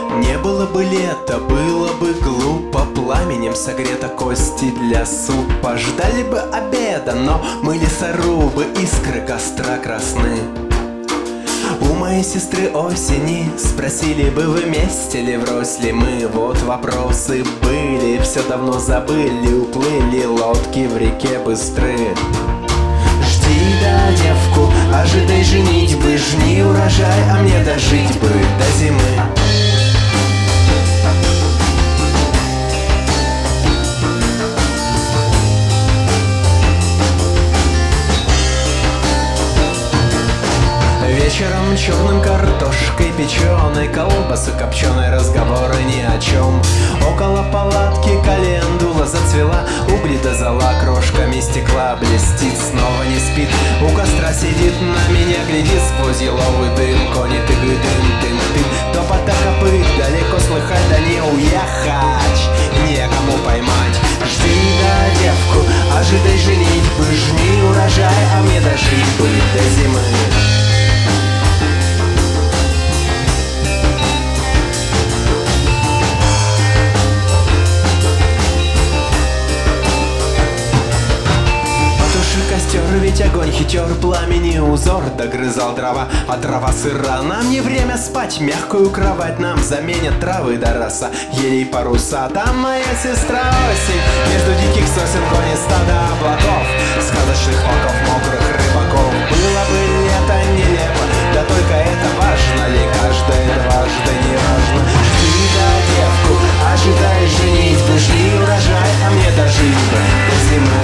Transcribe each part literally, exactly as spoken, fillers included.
Не было бы лета, было бы глупо, пламенем согрета кости для супа. Ждали бы обеда, но мы лесорубы, искры костра красны. У моей сестры осени спросили бы, вы вместе ли врозь ли мы. Вот вопросы были, все давно забыли, уплыли лодки в реке быстры. Жди, да, девку, ожидай женитьбы, жни урожай, а мне дожить бы до зимы. Вечером черным картошкой печеной, колбасы копченой, разговоры ни о чем. Около палатки календула зацвела, угли до зола крошками стекла блестит, снова не спит. У костра сидит, на меня глядит сквозь еловый дым. Кони тыгы, дым, дым, дым, топота копыт далеко слыхать, да не уехать, некому поймать. Жди, да, девку, ожидай женитьбы, жни урожай, а мне дожить бы до зимы. Ведь огонь хитер, пламени узор догрызал дрова, а трава сыра. Нам не время спать, мягкую кровать нам заменят травы до роса, елей паруса. Там моя сестра осень, между диких сосен гонит стадо облаков, сказочных оков, мокрых рыбаков. Было бы лето нелепо, да только это важно ли? Каждое дважды не важно. Жди, да, девку, ожидай женитьбы, жди урожай, а мне дожить бы до зимы.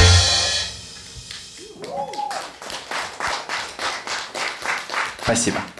Спасибо.